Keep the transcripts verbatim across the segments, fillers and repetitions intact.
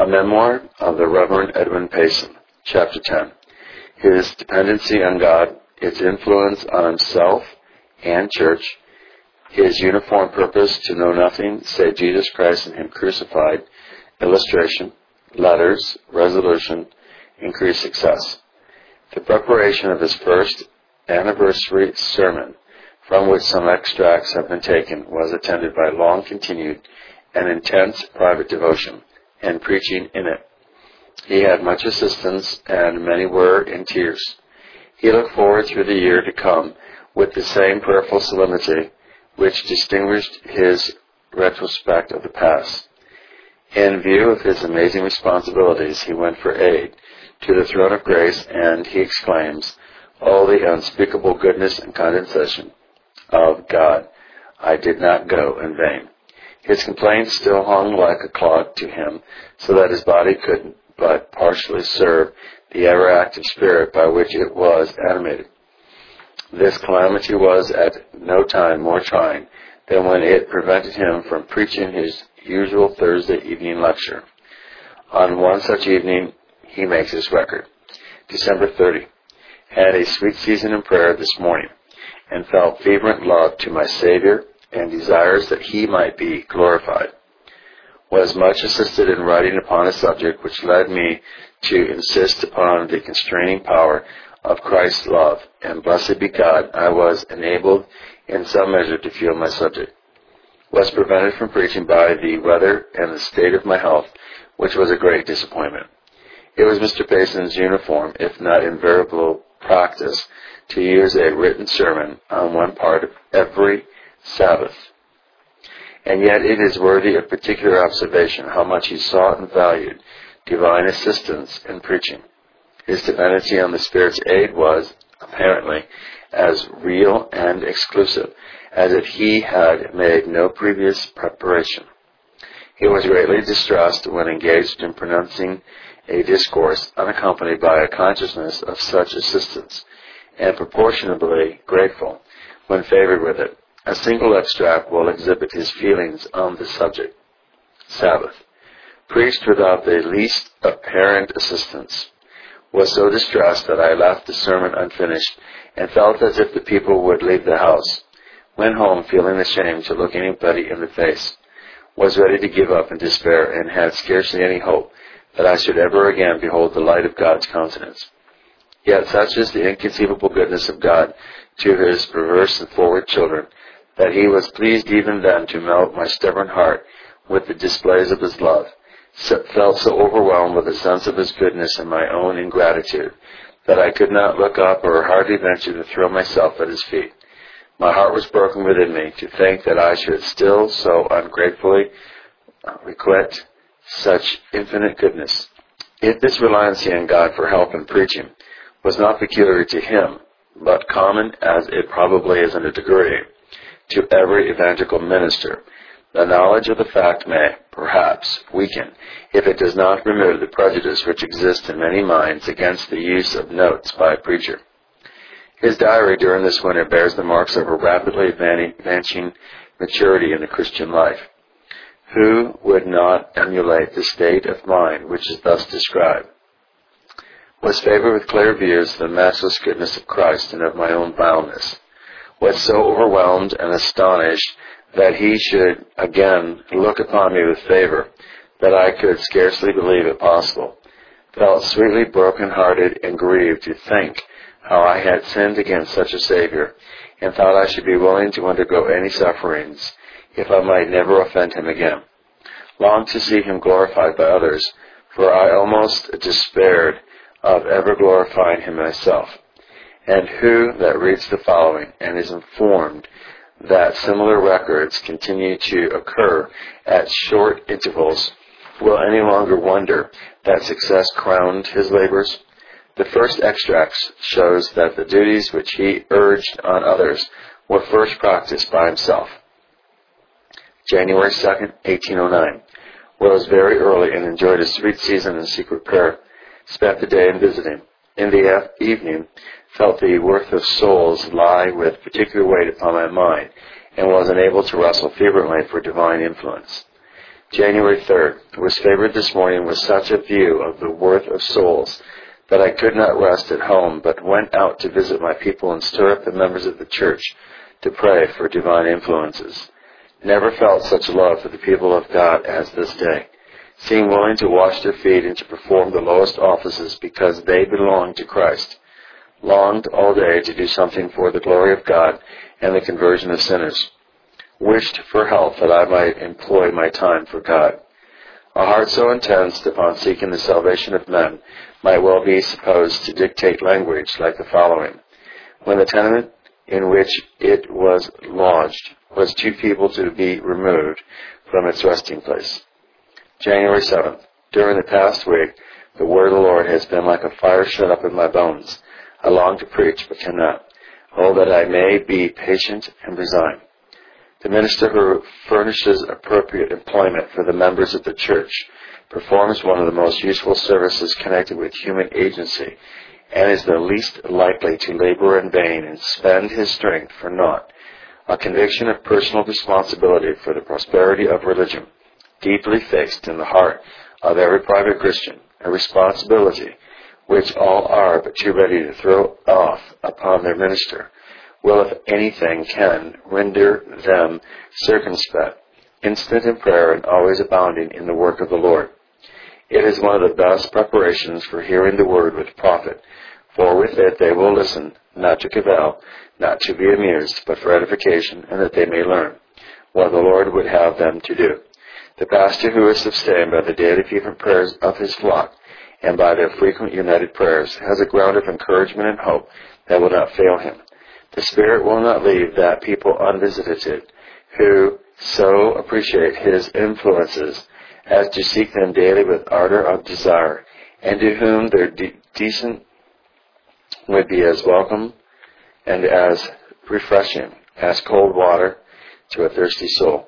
A memoir of the Reverend Edwin Payson, Chapter ten. His dependency on God, its influence on himself and church, his uniform purpose to know nothing save Jesus Christ and Him crucified, illustration, letters, resolution, increased success. The preparation of his first anniversary sermon, from which some extracts have been taken, was attended by long-continued and intense private devotion and preaching in it. He had much assistance, and many were in tears. He looked forward through the year to come with the same prayerful solemnity which distinguished his retrospect of the past. In view of his amazing responsibilities, he went for aid to the throne of grace, and he exclaims, "Oh, the unspeakable goodness and condescension of God! I did not go in vain." His complaints still hung like a clog to him, so that his body could but partially serve the ever-active spirit by which it was animated. This calamity was at no time more trying than when it prevented him from preaching his usual Thursday evening lecture. On one such evening, he makes his record. December thirtieth. Had a sweet season in prayer this morning, and felt fervent love to my Savior, and desires that He might be glorified. Was much assisted in writing upon a subject which led me to insist upon the constraining power of Christ's love, and blessed be God, I was enabled in some measure to feel my subject. Was prevented from preaching by the weather and the state of my health, which was a great disappointment. It was Mister Payson's uniform, if not invariable practice, to use a written sermon on one part of every Sabbath. And yet it is worthy of particular observation how much he sought and valued divine assistance in preaching. His dependency on the Spirit's aid was, apparently, as real and exclusive as if he had made no previous preparation. He was greatly distressed when engaged in pronouncing a discourse unaccompanied by a consciousness of such assistance, and proportionably grateful when favored with it. A single extract will exhibit his feelings on the subject. Sabbath. Preached without the least apparent assistance. Was so distressed that I left the sermon unfinished, and felt as if the people would leave the house. Went home feeling ashamed to look anybody in the face. Was ready to give up in despair, and had scarcely any hope that I should ever again behold the light of God's countenance. Yet such is the inconceivable goodness of God to His perverse and forward children, that He was pleased even then to melt my stubborn heart with the displays of His love, so, felt so overwhelmed with a sense of His goodness and my own ingratitude, that I could not look up or hardly venture to throw myself at His feet. My heart was broken within me to think that I should still so ungratefully requite such infinite goodness. If this reliance on God for help in preaching was not peculiar to him, but common, as it probably is in a degree, to every evangelical minister, the knowledge of the fact may, perhaps, weaken, if it does not remove the prejudice which exists in many minds against the use of notes by a preacher. His diary during this winter bears the marks of a rapidly advancing maturity in the Christian life. Who would not emulate the state of mind which is thus described? Was favored with clear views of the matchless goodness of Christ and of my own vileness. Was so overwhelmed and astonished that He should again look upon me with favor that I could scarcely believe it possible. Felt sweetly broken-hearted and grieved to think how I had sinned against such a Savior, and thought I should be willing to undergo any sufferings if I might never offend Him again. Longed to see Him glorified by others, for I almost despaired of ever glorifying Him myself. And who that reads the following and is informed that similar records continue to occur at short intervals will any longer wonder that success crowned his labors? The first extracts shows that the duties which he urged on others were first practiced by himself. January second, eighteen oh nine. Rose very early and enjoyed a sweet season in secret prayer. Spent the day in visiting. In the evening, felt the worth of souls lie with particular weight upon my mind, and was unable to wrestle fervently for divine influence. January third. I was favored this morning with such a view of the worth of souls that I could not rest at home, but went out to visit my people and stir up the members of the church to pray for divine influences. Never felt such love for the people of God as this day, seeing willing to wash their feet and to perform the lowest offices because they belong to Christ. Longed all day to do something for the glory of God and the conversion of sinners. Wished for health that I might employ my time for God. A heart so intense upon seeking the salvation of men might well be supposed to dictate language like the following. When the tenement in which it was lodged was too feeble to be removed from its resting place. January seventh. During the past week, the word of the Lord has been like a fire shut up in my bones. I long to preach, but cannot. Oh, that I may be patient and resign. The minister who furnishes appropriate employment for the members of the church performs one of the most useful services connected with human agency, and is the least likely to labor in vain and spend his strength for naught. A conviction of personal responsibility for the prosperity of religion, deeply fixed in the heart of every private Christian, a responsibility which all are but too ready to throw off upon their minister, will, if anything can, render them circumspect, instant in prayer, and always abounding in the work of the Lord. It is one of the best preparations for hearing the word with profit, for with it they will listen, not to cavil, not to be amused, but for edification, and that they may learn what the Lord would have them to do. The pastor who is sustained by the daily fervent prayers of his flock, and by their frequent united prayers, has a ground of encouragement and hope that will not fail him. The Spirit will not leave that people unvisited who so appreciate his influences as to seek them daily with ardor of desire, and to whom their de- decent would be as welcome and as refreshing as cold water to a thirsty soul.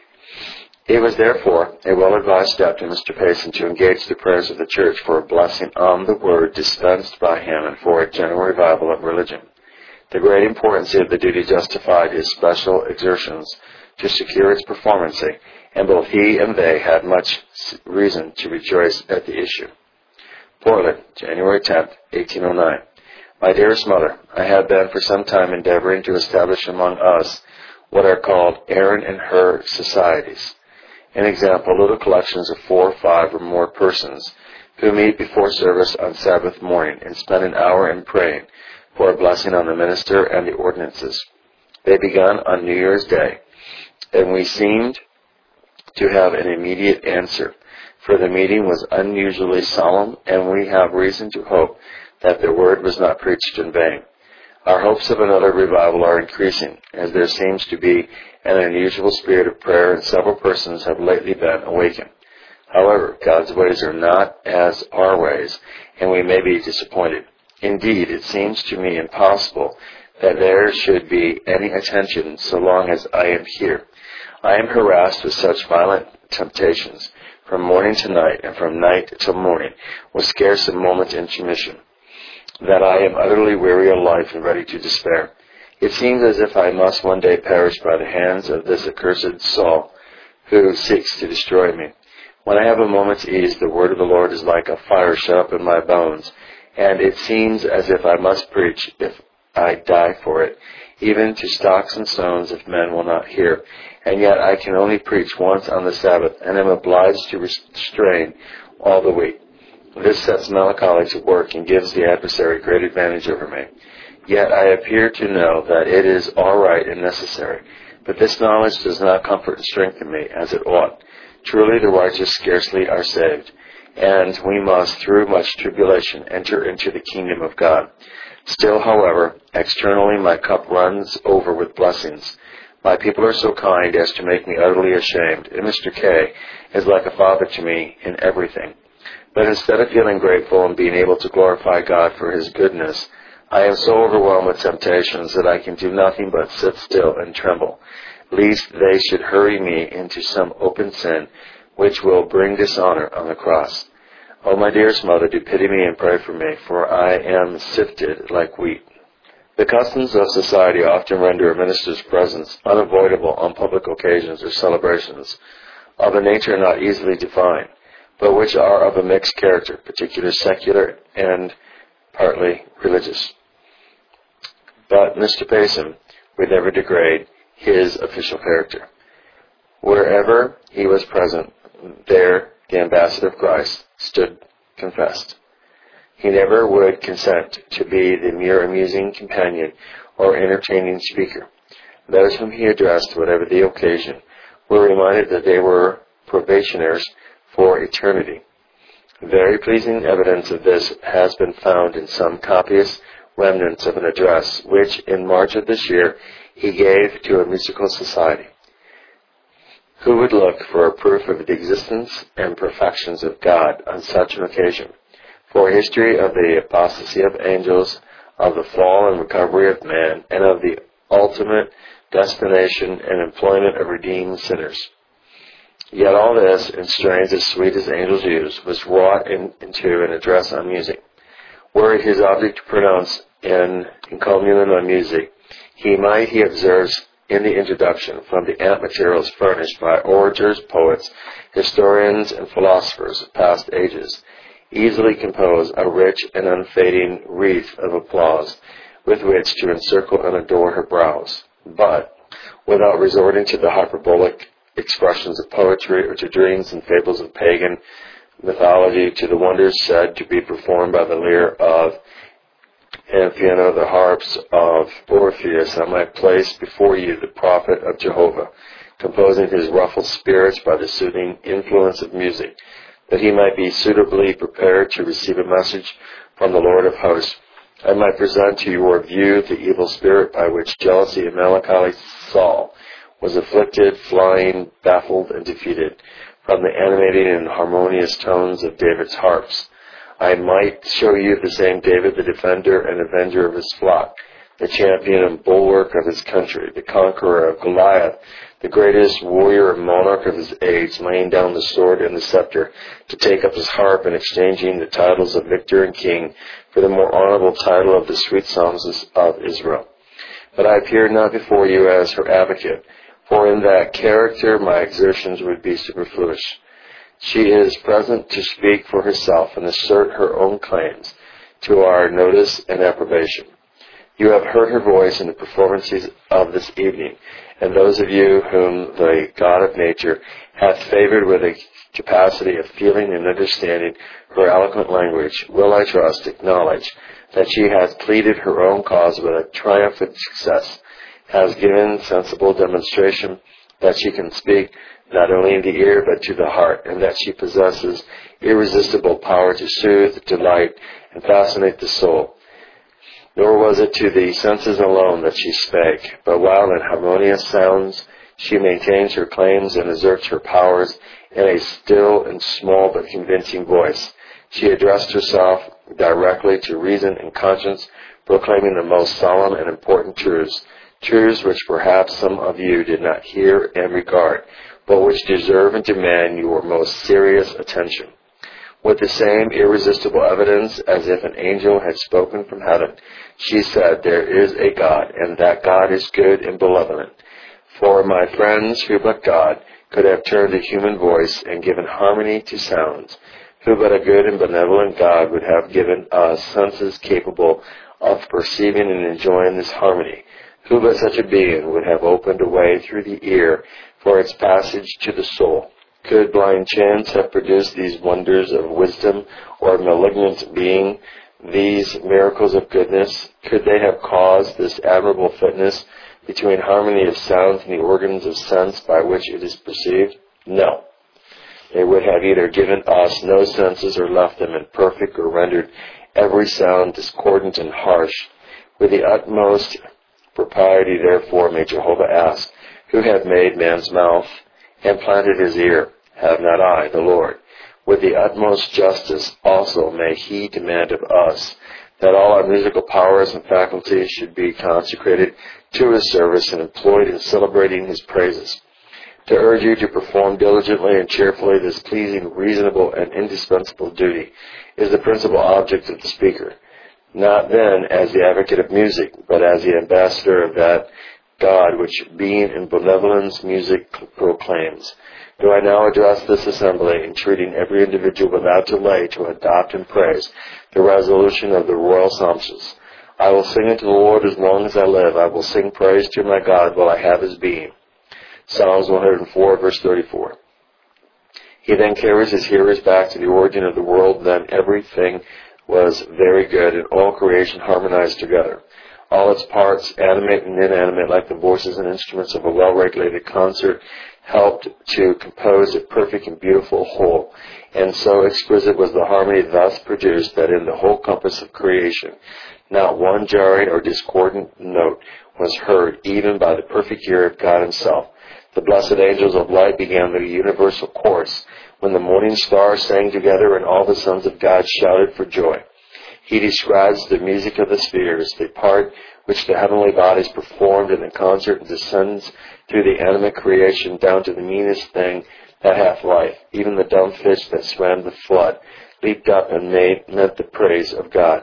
It was therefore a well-advised step to Mister Payson to engage the prayers of the church for a blessing on the word dispensed by him and for a general revival of religion. The great importance of the duty justified his special exertions to secure its performance, and both he and they had much reason to rejoice at the issue. Portland, January tenth, eighteen oh nine. My dearest mother, I have been for some time endeavoring to establish among us what are called Aaron and Hur societies. An example, little collections of four, five, or more persons who meet before service on Sabbath morning and spend an hour in praying for a blessing on the minister and the ordinances. They began on New Year's Day, and we seemed to have an immediate answer, for the meeting was unusually solemn, and we have reason to hope that the word was not preached in vain. Our hopes of another revival are increasing, as there seems to be an unusual spirit of prayer, and several persons have lately been awakened. However, God's ways are not as our ways, and we may be disappointed. Indeed, it seems to me impossible that there should be any attention so long as I am here. I am harassed with such violent temptations, from morning to night, and from night till morning, with scarce a moment's intermission, that I am utterly weary of life and ready to despair. It seems as if I must one day perish by the hands of this accursed Saul, who seeks to destroy me. When I have a moment's ease, the word of the Lord is like a fire shut up in my bones, and it seems as if I must preach if I die for it, even to stocks and stones if men will not hear. And yet I can only preach once on the Sabbath, and am obliged to restrain all the week. This sets melancholy to work and gives the adversary great advantage over me. Yet I appear to know that it is all right and necessary, but this knowledge does not comfort and strengthen me as it ought. Truly the righteous scarcely are saved, and we must, through much tribulation, enter into the kingdom of God. Still, however, externally my cup runs over with blessings. My people are so kind as to make me utterly ashamed, and Mister K is like a father to me in everything. But instead of feeling grateful and being able to glorify God for His goodness, I am so overwhelmed with temptations that I can do nothing but sit still and tremble, lest they should hurry me into some open sin which will bring dishonor on the cross. Oh, my dearest mother, do pity me and pray for me, for I am sifted like wheat. The customs of society often render a minister's presence unavoidable on public occasions or celebrations. of a nature not easily defined, but which are of a mixed character, particularly secular and partly religious. But Mister Payson would never degrade his official character. Wherever he was present, there the ambassador of Christ stood confessed. He never would consent to be the mere amusing companion or entertaining speaker. Those whom he addressed, whatever the occasion, were reminded that they were probationers for eternity. Very pleasing evidence of this has been found in some copious remnants of an address which, in March of this year, he gave to a musical society. Who would look for a proof of the existence and perfections of God on such an occasion? For a history of the apostasy of angels, of the fall and recovery of man, and of the ultimate destination and employment of redeemed sinners. Yet all this, in strains as sweet as angels use, was wrought in, into an address on music. Were it his object to pronounce in encomium on music, he might, he observes in the introduction, from the ant materials furnished by orators, poets, historians, and philosophers of past ages, easily compose a rich and unfading wreath of applause with which to encircle and adore her brows. But, without resorting to the hyperbolic expressions of poetry or to dreams and fables of pagan mythology, to the wonders said to be performed by the lyre of Amphion, the harps of Orpheus, I might place before you the prophet of Jehovah, composing his ruffled spirits by the soothing influence of music, that he might be suitably prepared to receive a message from the Lord of hosts. I might present to your view the evil spirit by which jealousy and melancholy Saul was afflicted, flying, baffled, and defeated, from the animating and harmonious tones of David's harps. I might show you the same David, the defender and avenger of his flock, the champion and bulwark of his country, the conqueror of Goliath, the greatest warrior and monarch of his age, laying down the sword and the scepter to take up his harp and exchanging the titles of victor and king for the more honorable title of the sweet songs of Israel. But I appear not before you as her advocate, for in that character my exertions would be superfluous. She is present to speak for herself and assert her own claims to our notice and approbation. You have heard her voice in the performances of this evening, and those of you whom the God of nature hath favored with a capacity of feeling and understanding her eloquent language will, I trust, acknowledge that she has pleaded her own cause with a triumphant success, has given sensible demonstration that she can speak not only in the ear but to the heart, and that she possesses irresistible power to soothe, delight, and fascinate the soul. Nor was it to the senses alone that she spake, but while in harmonious sounds she maintains her claims and asserts her powers in a still and small but convincing voice, she addressed herself directly to reason and conscience, proclaiming the most solemn and important truths, truths which perhaps some of you did not hear and regard, but which deserve and demand your most serious attention. With the same irresistible evidence as if an angel had spoken from heaven, she said, there is a God, and that God is good and benevolent. For my friends, who but God could have turned the human voice and given harmony to sounds? Who but a good and benevolent God would have given us senses capable of perceiving and enjoying this harmony? Who but such a being would have opened a way through the ear for its passage to the soul? Could blind chance have produced these wonders of wisdom, or malignant being these miracles of goodness? Could they have caused this admirable fitness between harmony of sounds and the organs of sense by which it is perceived? No. They would have either given us no senses or left them imperfect, or rendered every sound discordant and harsh. With the utmost propriety, therefore, may Jehovah ask, who hath made man's mouth and planted his ear? Have not I, the Lord? With the utmost justice also may he demand of us that all our musical powers and faculties should be consecrated to his service and employed in celebrating his praises. To urge you to perform diligently and cheerfully this pleasing, reasonable, and indispensable duty is the principal object of the speaker, not then as the advocate of music, but as the ambassador of that God, which being in benevolence music proclaims. Do I now address this assembly, entreating every individual without delay to adopt and praise the resolution of the royal psalmist. I will sing unto the Lord as long as I live. I will sing praise to my God while I have his being. Psalms one hundred four, verse thirty-four. He then carries his hearers back to the origin of the world. Then everything was very good, and all creation harmonized together. All its parts, animate and inanimate, like the voices and instruments of a well-regulated concert, helped to compose a perfect and beautiful whole. And so exquisite was the harmony thus produced that in the whole compass of creation, not one jarring or discordant note was heard, even by the perfect ear of God himself. The blessed angels of light began the universal chorus, when the morning stars sang together and all the sons of God shouted for joy. He describes the music of the spheres, the part which the heavenly bodies performed in the concert, and descends through the animate creation down to the meanest thing that hath life. Even the dumb fish that swam the flood leaped up and made meant the praise of God.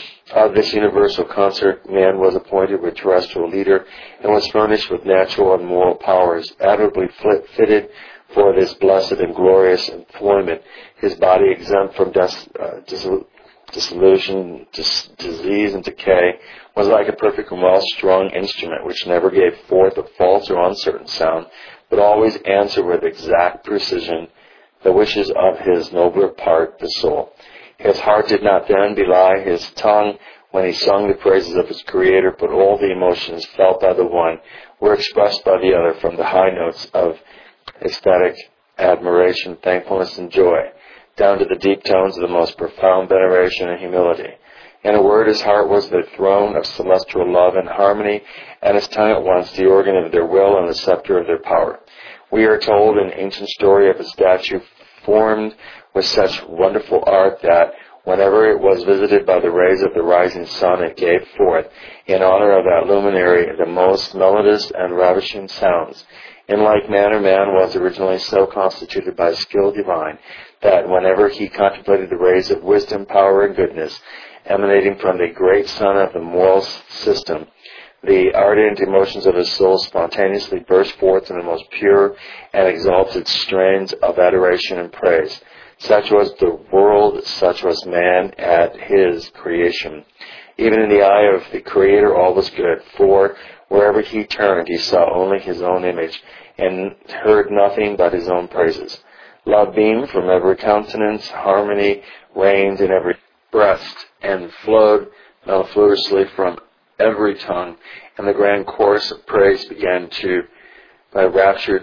Of this universal concert, man was appointed with terrestrial leader and was furnished with natural and moral powers, admirably fitted for this blessed and glorious employment. His body exempt from dis, uh, dis, dissolution, dis, disease, and decay, was like a perfect and well-strung instrument which never gave forth a false or uncertain sound, but always answered with exact precision the wishes of his nobler part, the soul. His heart did not then belie his tongue when he sung the praises of his Creator, but all the emotions felt by the one were expressed by the other from the high notes of ecstatic admiration, thankfulness, and joy, down to the deep tones of the most profound veneration and humility. In a word, his heart was the throne of celestial love and harmony, and his tongue at once the organ of their will and the scepter of their power. We are told an ancient story of a statue formed with such wonderful art that whenever it was visited by the rays of the rising sun, it gave forth, in honor of that luminary, the most melodious and ravishing sounds. In like manner, man was originally so constituted by skill divine that whenever he contemplated the rays of wisdom, power, and goodness emanating from the great sun of the moral system, the ardent emotions of his soul spontaneously burst forth in the most pure and exalted strains of adoration and praise. Such was the world, such was man at his creation. Even in the eye of the Creator all was good, for wherever he turned he saw only his own image, and heard nothing but his own praises. Love beamed from every countenance, harmony reigned in every breast, and flowed mellifluously from every tongue, and the grand chorus of praise began to, by raptured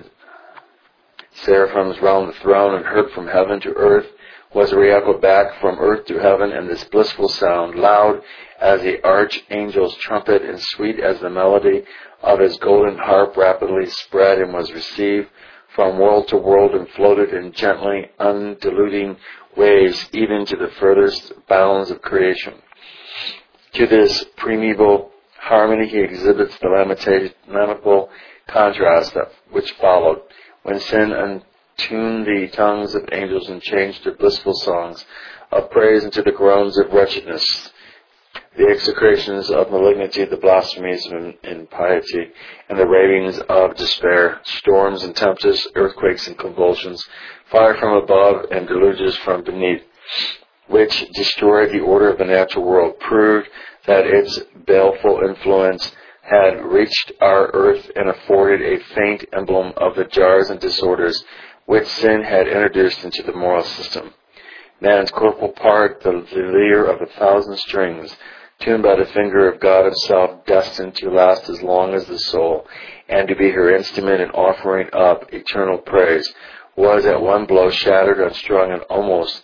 seraphims round the throne, and heard from heaven to earth, was re-echoed back from earth to heaven, and this blissful sound, loud as the archangel's trumpet and sweet as the melody of his golden harp, rapidly spread and was received from world to world and floated in gently undulating waves even to the furthest bounds of creation. To this primeval harmony he exhibits the lamentable contrast that which followed, when sin untuned the tongues of angels and changed their blissful songs of praise into the groans of wretchedness, the execrations of malignity, the blasphemies of impiety, and the ravings of despair, storms and tempests, earthquakes and convulsions, fire from above and deluges from beneath, which destroyed the order of the natural world, proved that its baleful influence had reached our earth and afforded a faint emblem of the jars and disorders which sin had introduced into the moral system. Man's corporal part, the, the lyre of a thousand strings, tuned by the finger of God himself, destined to last as long as the soul, and to be her instrument in offering up eternal praise, was at one blow shattered, unstrung, and almost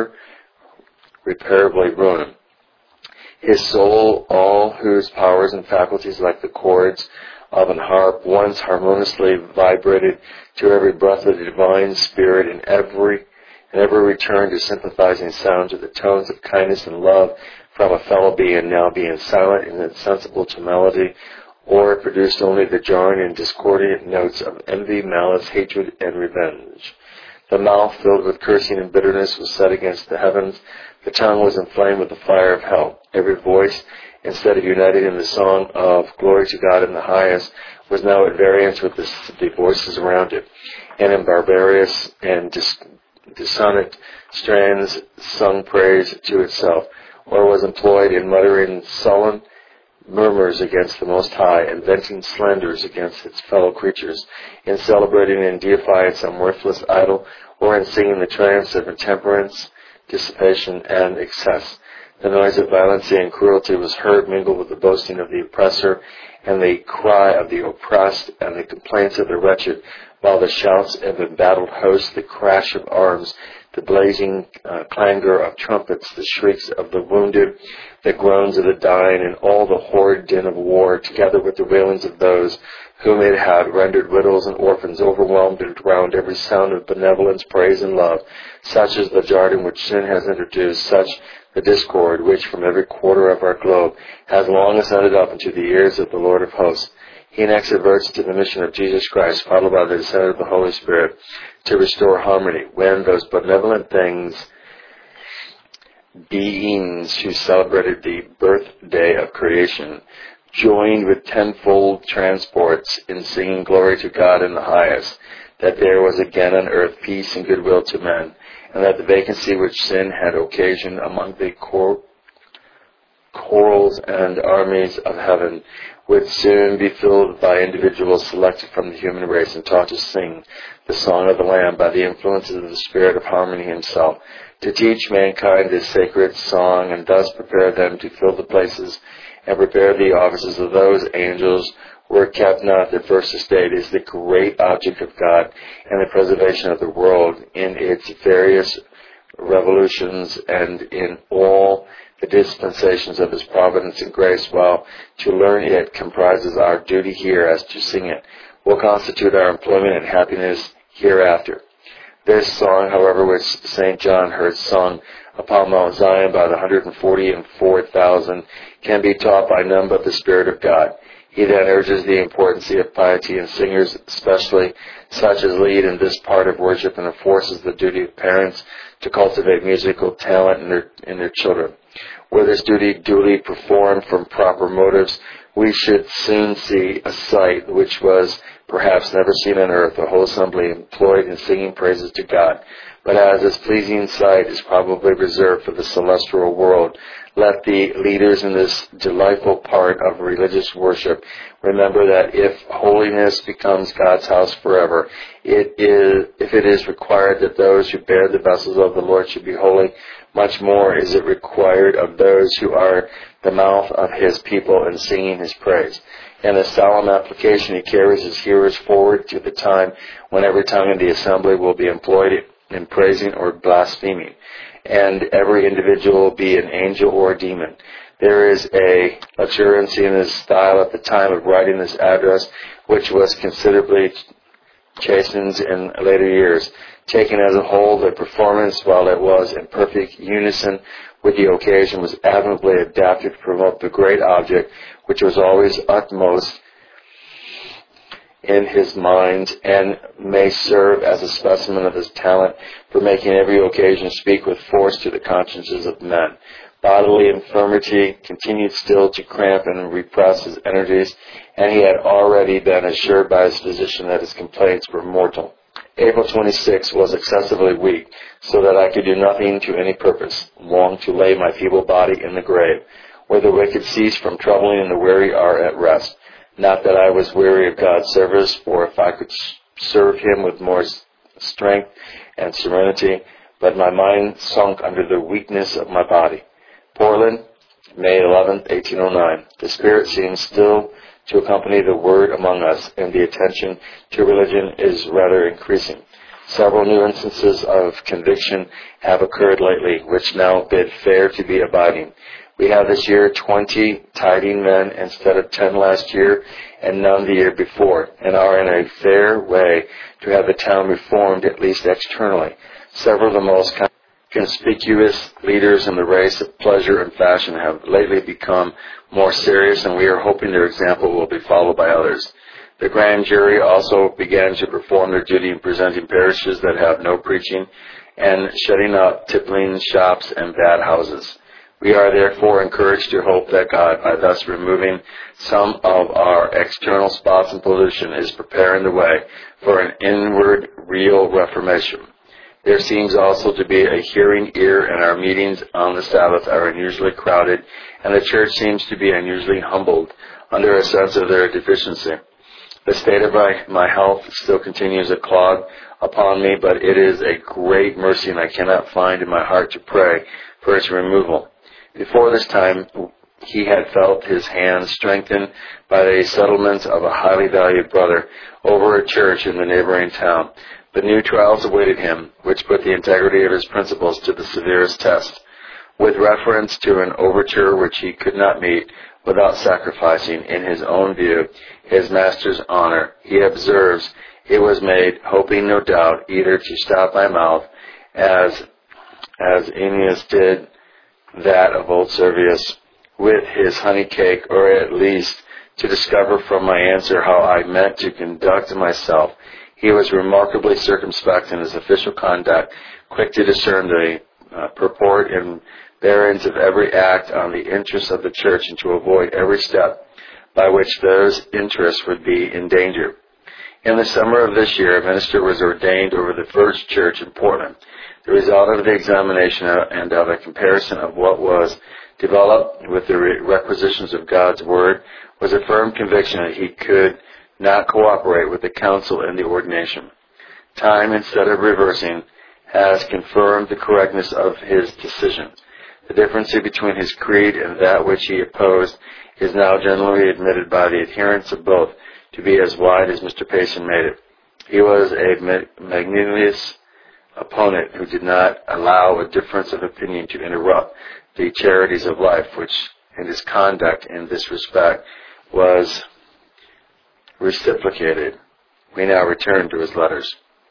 irreparably ruined. His soul, all whose powers and faculties, like the chords of an harp, once harmoniously vibrated to every breath of the divine spirit, and every and ever returned to sympathizing sounds of the tones of kindness and love from a fellow being, now being silent and insensible to melody, or produced only the jarring and discordant notes of envy, malice, hatred, and revenge. The mouth, filled with cursing and bitterness, was set against the heavens. The tongue was inflamed with the fire of hell. Every voice instead of united in the song of glory to God in the highest, was now at variance with the, the voices around it, and in barbarous and dis, dissonant strains sung praise to itself, or was employed in muttering sullen murmurs against the Most High, inventing slanders against its fellow creatures, in celebrating and deifying some worthless idol, or in singing the triumphs of intemperance, dissipation, and excess. The noise of violence and cruelty was heard mingled with the boasting of the oppressor, and the cry of the oppressed, and the complaints of the wretched, while the shouts of embattled hosts, the crash of arms, the blazing uh, clangor of trumpets, the shrieks of the wounded, the groans of the dying, and all the horrid din of war, together with the wailings of those whom it had rendered widows and orphans, overwhelmed and drowned every sound of benevolence, praise, and love. Such is the jargon which sin has introduced, such the discord which from every quarter of our globe has long ascended up into the ears of the Lord of hosts. He next adverts to the mission of Jesus Christ, followed by the descent of the Holy Spirit, to restore harmony, when those benevolent things, beings who celebrated the birthday of creation, joined with tenfold transports in singing glory to God in the highest, that there was again on earth peace and goodwill to men, and that the vacancy which sin had occasioned among the cor- chorals and armies of heaven would soon be filled by individuals selected from the human race and taught to sing the song of the Lamb by the influences of the Spirit of harmony himself, to teach mankind this sacred song and thus prepare them to fill the places and prepare the offices of those angels who were kept not at their first estate, is the great object of God and the preservation of the world in its various revolutions and in all the dispensations of his providence and grace, while to learn it comprises our duty here as to sing it will constitute our employment and happiness hereafter. This song, however, which Saint John heard sung upon Mount Zion by the one hundred forty and four thousand, can be taught by none but the Spirit of God. He then urges the importance of piety in singers, especially such as lead in this part of worship, and enforces the duty of parents to cultivate musical talent in their, in their children. Were this duty duly performed from proper motives, we should soon see a sight which was perhaps never seen on earth, a whole assembly employed in singing praises to God. But as this pleasing sight is probably reserved for the celestial world, let the leaders in this delightful part of religious worship remember that if holiness becomes God's house forever, it is, if it is required that those who bear the vessels of the Lord should be holy, much more is it required of those who are the mouth of his people in singing his praise. In a solemn application, he carries his hearers forward to the time when every tongue in the assembly will be employed in praising or blaspheming, and every individual be an angel or a demon. There is a luxuriancy in his style at the time of writing this address, which was considerably chastened in later years. Taken as a whole, the performance, while it was in perfect unison with the occasion, was admirably adapted to promote the great object, which was always utmost in his mind, and may serve as a specimen of his talent for making every occasion speak with force to the consciences of men. Bodily infirmity continued still to cramp and repress his energies, and he had already been assured by his physician that his complaints were mortal. April twenty-sixth was excessively weak, so that I could do nothing to any purpose, longed to lay my feeble body in the grave, where the wicked cease from troubling and the weary are at rest. Not that I was weary of God's service, for if I could serve him with more strength and serenity, but my mind sunk under the weakness of my body. Portland, May eleventh, eighteen oh nine. The Spirit seems still to accompany the word among us, and the attention to religion is rather increasing. Several new instances of conviction have occurred lately, which now bid fair to be abiding. We have this year twenty tiding men instead of ten last year, and none the year before, and are in a fair way to have the town reformed, at least externally. Several of the most conspicuous leaders in the race of pleasure and fashion have lately become more serious, and we are hoping their example will be followed by others. The grand jury also began to perform their duty in presenting parishes that have no preaching and shutting up tippling shops and bad houses. We are therefore encouraged to hope that God, by thus removing some of our external spots and pollution, is preparing the way for an inward, real reformation. There seems also to be a hearing ear, and our meetings on the Sabbath are unusually crowded, and the church seems to be unusually humbled under a sense of their deficiency. The state of my, my health still continues a clog upon me, but it is a great mercy, and I cannot find in my heart to pray for its removal. Before this time, he had felt his hands strengthened by the settlement of a highly valued brother over a church in the neighboring town. But new trials awaited him, which put the integrity of his principles to the severest test. With reference to an overture which he could not meet without sacrificing, in his own view, his master's honor, he observes, it was made, hoping no doubt either to stop my mouth, as as Aeneas did that of old Servius, with his honey cake, or at least to discover from my answer how I meant to conduct myself. He was remarkably circumspect in his official conduct, quick to discern the uh, purport and bearings of every act on the interests of the church, and to avoid every step by which those interests would be in danger. In the summer of this year, a minister was ordained over the First Church in Portland. The result of the examination and of a comparison of what was developed with the requisitions of God's Word was a firm conviction that he could not cooperate with the council in the ordination. Time, instead of reversing, has confirmed the correctness of his decision. The difference between his creed and that which he opposed is now generally admitted by the adherents of both to be as wide as Mister Payson made it. He was a magnanimous opponent who did not allow a difference of opinion to interrupt the charities of life, which in his conduct in this respect was reciprocated. We now return to his letters.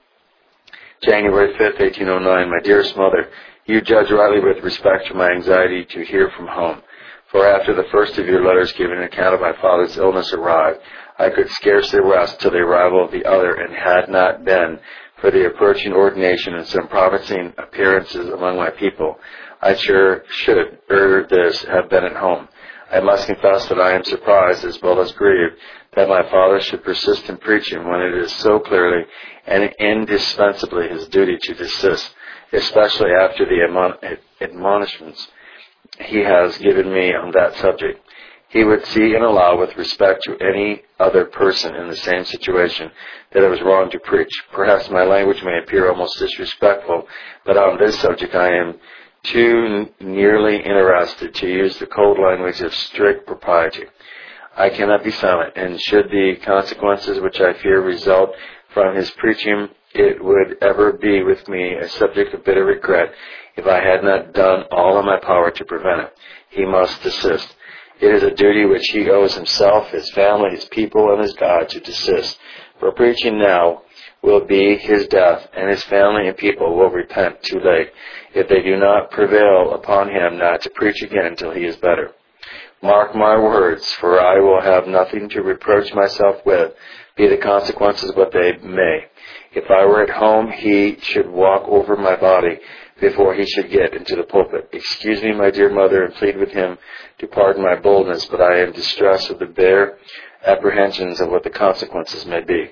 January fifth, eighteen oh nine. My dearest mother, you judge rightly with respect to my anxiety to hear from home. For after the first of your letters giving an account of my father's illness arrived, I could scarcely rest till the arrival of the other, and had not been for the approaching ordination and some promising appearances among my people, I sure should, ere this, have been at home. I must confess that I am surprised as well as grieved that my father should persist in preaching when it is so clearly and indispensably his duty to desist, especially after the admonishments he has given me on that subject. He would see and allow, with respect to any other person in the same situation, that it was wrong to preach. Perhaps my language may appear almost disrespectful, but on this subject I am too nearly interested to use the cold language of strict propriety. I cannot be silent, and should the consequences which I fear result from his preaching, it would ever be with me a subject of bitter regret if I had not done all in my power to prevent it. He must desist. It is a duty which he owes himself, his family, his people, and his God to desist. For preaching now will be his death, and his family and people will repent too late if they do not prevail upon him not to preach again until he is better. Mark my words, for I will have nothing to reproach myself with, be the consequences what they may. If I were at home, he should walk over my body before he should get into the pulpit. Excuse me, my dear mother, and plead with him to pardon my boldness, but I am distressed with the bare apprehensions of what the consequences may be.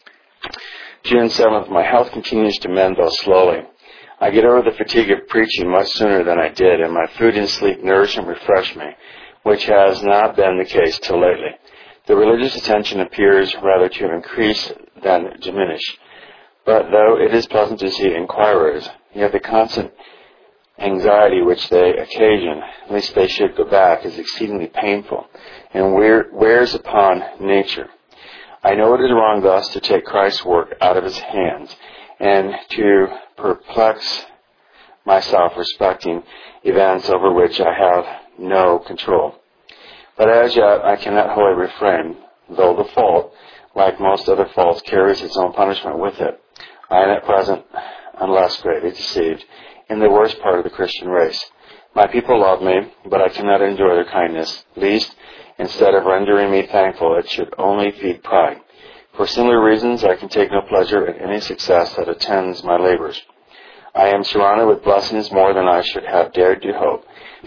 June seventh. My health continues to mend, though slowly. I get over the fatigue of preaching much sooner than I did, and my food and sleep nourish and refresh me, which has not been the case till lately. The religious attention appears rather to increase than diminish. But though it is pleasant to see inquirers, yet the constant anxiety which they occasion, lest they should go back, is exceedingly painful, and wears upon nature. I know it is wrong thus to take Christ's work out of his hands, and to perplex myself respecting events over which I have no control. But as yet I cannot wholly refrain, though the fault, like most other faults, carries its own punishment with it. I am at present, unless greatly deceived, in the worst part of the Christian race. My people love me, but I cannot enjoy their kindness, lest, instead of rendering me thankful, it should only feed pride. For similar reasons, I can take no pleasure in any success that attends my labors. I am surrounded with blessings more than I should have dared to hope,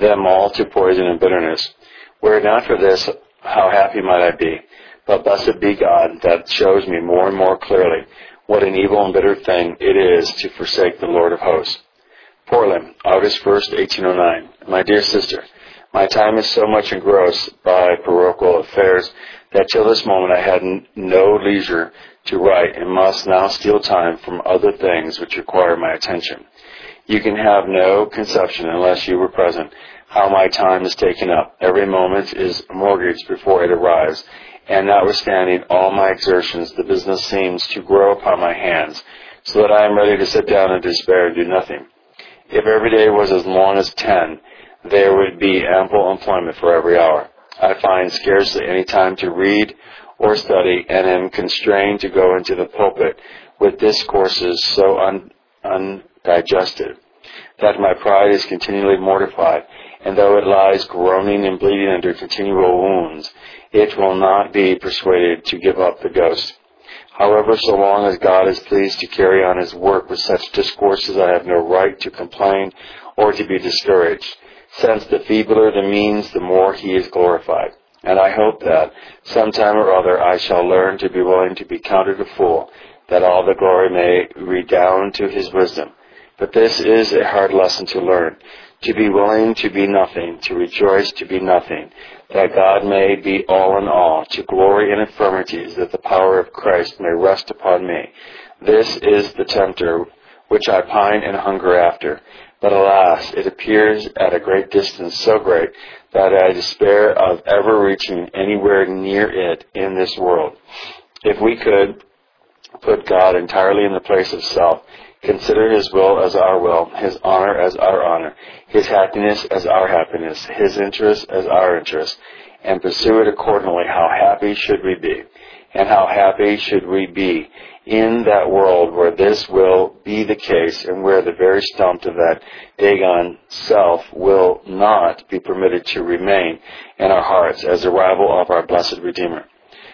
them all to poison and bitterness. Were it not for this, how happy might I be? But blessed be God that shows me more and more clearly what an evil and bitter thing it is to forsake the Lord of hosts. Portland, August first, eighteen oh nine. My dear sister, my time is so much engrossed by parochial affairs that till this moment I had n- no leisure to write and must now steal time from other things which require my attention. You can have no conception, unless you were present, how my time is taken up. Every moment is mortgaged before it arrives, and notwithstanding all my exertions, the business seems to grow upon my hands, so that I am ready to sit down in despair and do nothing. If every day was as long as ten, there would be ample employment for every hour. I find scarcely any time to read or study, and am constrained to go into the pulpit with discourses so un, undigested that my pride is continually mortified, and though it lies groaning and bleeding under continual wounds, it will not be persuaded to give up the ghost. However, so long as God is pleased to carry on his work with such discourses, I have no right to complain or to be discouraged, since the feebler the means, the more he is glorified. And I hope that sometime or other I shall learn to be willing to be counted a fool, that all the glory may redound to his wisdom. But this is a hard lesson to learn, to be willing to be nothing, to rejoice to be nothing, that God may be all in all, to glory in infirmities, that the power of Christ may rest upon me. This is the tempter which I pine and hunger after. But alas, it appears at a great distance, so great that I despair of ever reaching anywhere near it in this world. If we could put God entirely in the place of self, consider his will as our will, his honor as our honor, his happiness as our happiness, his interest as our interest, and pursue it accordingly, how happy should we be? And how happy should we be in that world where this will be the case, and where the very stump of that Dagon self will not be permitted to remain in our hearts as a rival of our blessed Redeemer.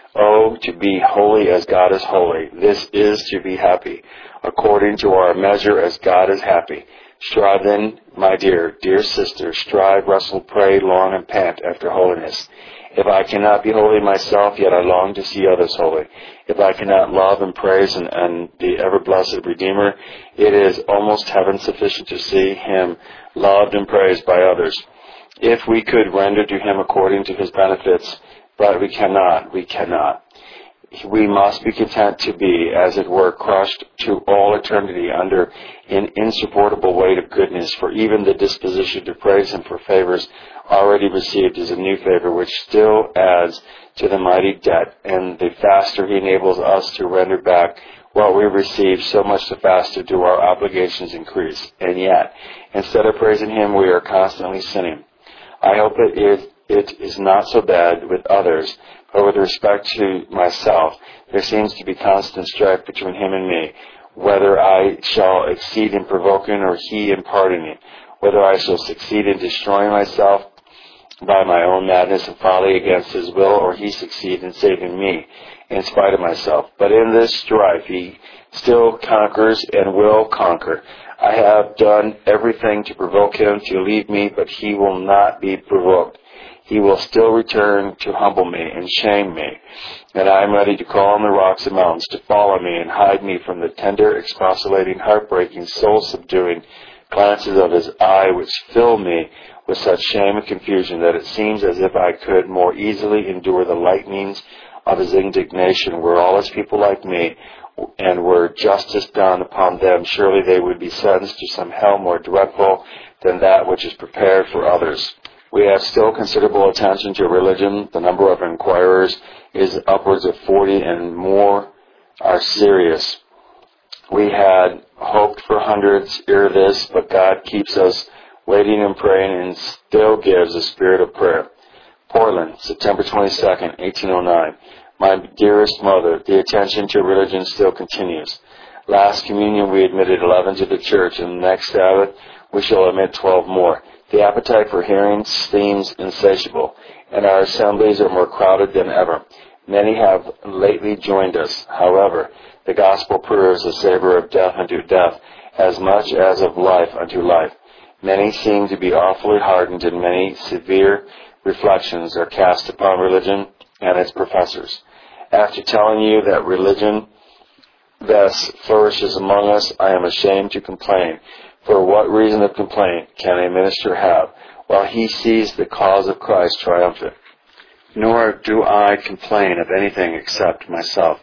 Oh, to be holy as God is holy, this is to be happy, according to our measure as God is happy. Strive then, my dear, dear sister, strive, wrestle, pray, long, and pant after holiness. If I cannot be holy myself, yet I long to see others holy. If I cannot love and praise and, and the ever-blessed Redeemer, it is almost heaven sufficient to see him loved and praised by others. If we could render to him according to his benefits, but we cannot, we cannot. We must be content to be, as it were, crushed to all eternity under an insupportable weight of goodness, for even the disposition to praise him for favors already received is a new favor which still adds to the mighty debt, and the faster he enables us to render back what we receive, so much the faster do our obligations increase. And yet, instead of praising him, we are constantly sinning. I hope it is, it is not so bad with others, but with respect to myself, there seems to be constant strife between him and me, whether I shall exceed in provoking or he in pardoning, whether I shall succeed in destroying myself by my own madness and folly against his will, or he succeed in saving me in spite of myself. But in this strife he still conquers and will conquer. I have done everything to provoke him to leave me, but he will not be provoked. He will still return to humble me and shame me, and I am ready to call on the rocks and mountains to follow me and hide me from the tender, expostulating, heartbreaking, soul-subduing glances of his eye, which fill me with such shame and confusion that it seems as if I could more easily endure the lightnings of his indignation. Were all his people like me, and were justice done upon them, surely they would be sentenced to some hell more dreadful than that which is prepared for others. We have still considerable attention to religion. The number of inquirers is upwards of forty, and more are serious. We had hoped for hundreds ere this, but God keeps us waiting and praying, and still gives a spirit of prayer. Portland, September twenty-second, eighteen oh nine. My dearest mother, the attention to religion still continues. Last communion we admitted eleven to the church, and next Sabbath we shall admit twelve more. The appetite for hearing seems insatiable, and our assemblies are more crowded than ever. Many have lately joined us. However, the gospel proves a savor of death unto death as much as of life unto life. Many seem to be awfully hardened, and many severe reflections are cast upon religion and its professors. After telling you that religion thus flourishes among us, I am ashamed to complain. For what reason of complaint can a minister have while he sees the cause of Christ triumphant? Nor do I complain of anything except myself.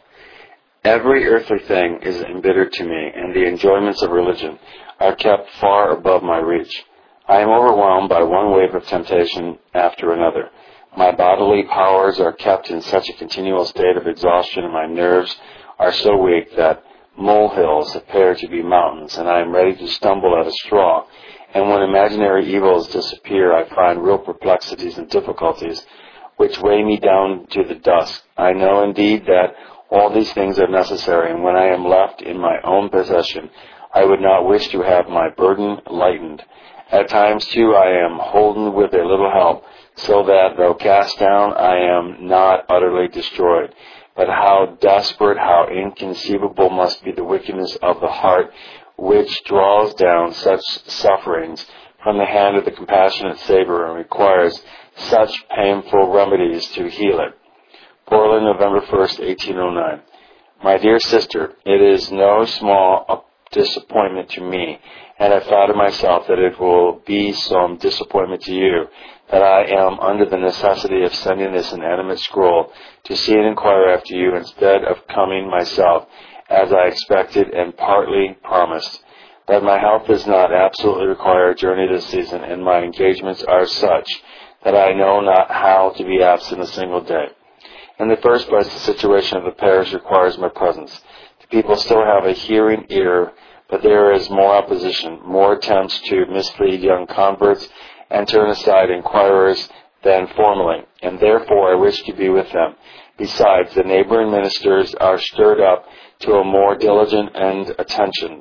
Every earthly thing is embittered to me, and the enjoyments of religion are kept far above my reach. I am overwhelmed by one wave of temptation after another. My bodily powers are kept in such a continual state of exhaustion, and my nerves are so weak that molehills appear to be mountains, and I am ready to stumble at a straw. And when imaginary evils disappear, I find real perplexities and difficulties which weigh me down to the dust. I know indeed that all these things are necessary, and when I am left in my own possession, I would not wish to have my burden lightened. At times, too, I am holden with a little help, so that, though cast down, I am not utterly destroyed. But how desperate, how inconceivable must be the wickedness of the heart, which draws down such sufferings from the hand of the compassionate Savior and requires such painful remedies to heal it. Portland, November first, eighteen oh nine. My dear sister, it is no small disappointment to me, and I flatter myself that it will be some disappointment to you, that I am under the necessity of sending this inanimate scroll to see and inquire after you instead of coming myself, as I expected and partly promised. But my health does not absolutely require a journey this season, and my engagements are such that I know not how to be absent a single day. In the first place, the situation of the parish requires my presence. The people still have a hearing ear, but there is more opposition, more attempts to mislead young converts and turn aside inquirers than formerly, and therefore I wish to be with them. Besides, the neighboring ministers are stirred up to a more diligent and attention.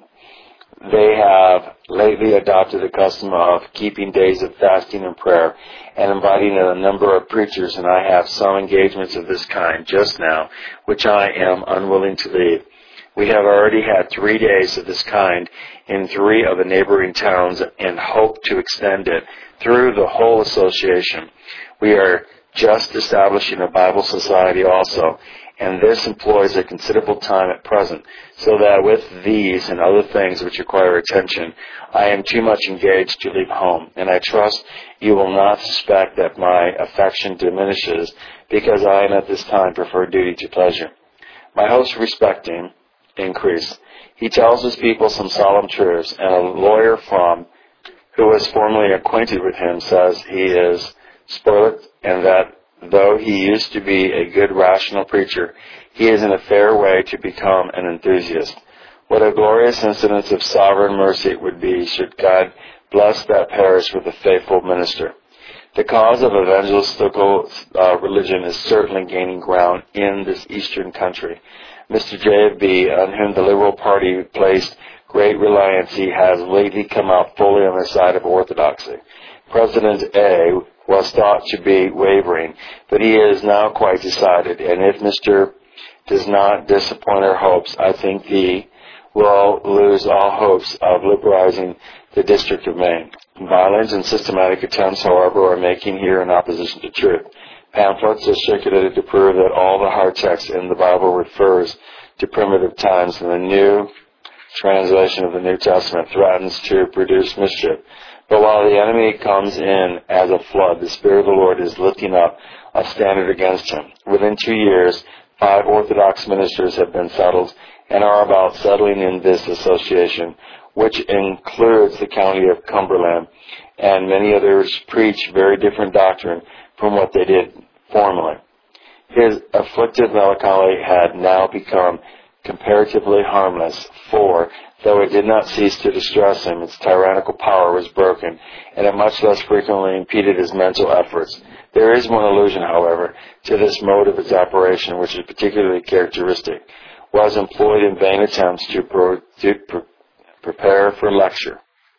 They have lately adopted the custom of keeping days of fasting and prayer and inviting a number of preachers, and I have some engagements of this kind just now, which I am unwilling to leave. We have already had three days of this kind in three of the neighboring towns and hope to extend it through the whole association. We are just establishing a Bible society also, and this employs a considerable time at present, so that with these and other things which require attention, I am too much engaged to leave home, and I trust you will not suspect that my affection diminishes because I am at this time prefer duty to pleasure. My hopes respecting increase. He tells his people some solemn truths, and a lawyer from who was formerly acquainted with him says he is spoilt, and that though he used to be a good rational preacher, he is in a fair way to become an enthusiast. What a glorious incident of sovereign mercy it would be should God bless that parish with a faithful minister. The cause of evangelistical uh, religion is certainly gaining ground in this eastern country. Mister J F B, on whom the Liberal Party placed great reliance, has lately come out fully on the side of orthodoxy. President A was thought to be wavering, but he is now quite decided, and if Mister does not disappoint our hopes, I think he will lose all hopes of liberalizing the District of Maine. Violent and systematic attempts, however, are making here in opposition to truth. Pamphlets are circulated to prove that all the hard text in the Bible refers to primitive times, and the new translation of the New Testament threatens to produce mischief. But while the enemy comes in as a flood, the Spirit of the Lord is lifting up a standard against him. Within two years, five Orthodox ministers have been settled and are about settling in this association, which includes the county of Cumberland, and many others preach very different doctrine from what they did formerly. His afflictive melancholy had now become comparatively harmless, for, though it did not cease to distress him, its tyrannical power was broken, and it much less frequently impeded his mental efforts. There is one allusion, however, to this mode of its operation, which is particularly characteristic. Was employed in vain attempts to, pro- to pre- prepare for lecture.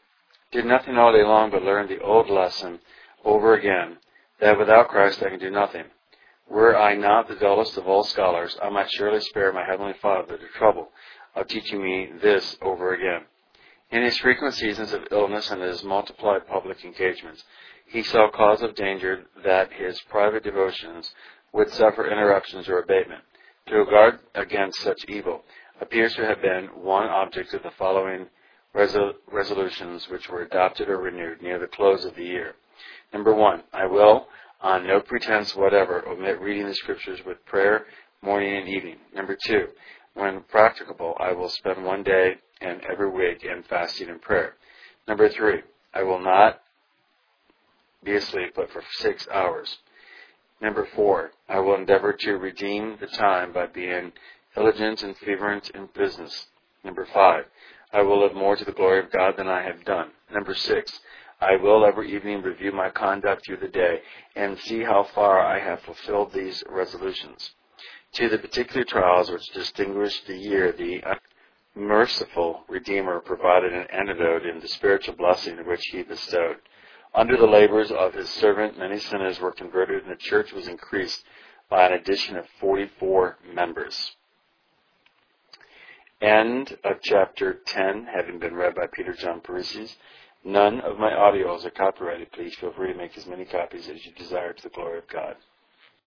Did nothing all day long but learn the old lesson over again, that without Christ I can do nothing. Were I not the dullest of all scholars, I might surely spare my Heavenly Father the trouble of teaching me this over again. In his frequent seasons of illness and his multiplied public engagements, he saw cause of danger that his private devotions would suffer interruptions or abatement. To guard against such evil appears to have been one object of the following resol- resolutions which were adopted or renewed near the close of the year. Number one, I will, on no pretense whatever, omit reading the Scriptures with prayer morning and evening. Number two, when practicable, I will spend one day in every week in fasting and prayer. Number three, I will not be asleep but for six hours. Number four, I will endeavor to redeem the time by being diligent and fervent in business. Number five, I will live more to the glory of God than I have done. Number six, I will every evening review my conduct through the day and see how far I have fulfilled these resolutions. To the particular trials which distinguished the year, the merciful Redeemer provided an antidote in the spiritual blessing which he bestowed. Under the labors of his servant, many sinners were converted, and the church was increased by an addition of forty-four members. End of chapter ten, having been read by Peter John Paresis. None of my audios are copyrighted. Please feel free to make as many copies as you desire to the glory of God.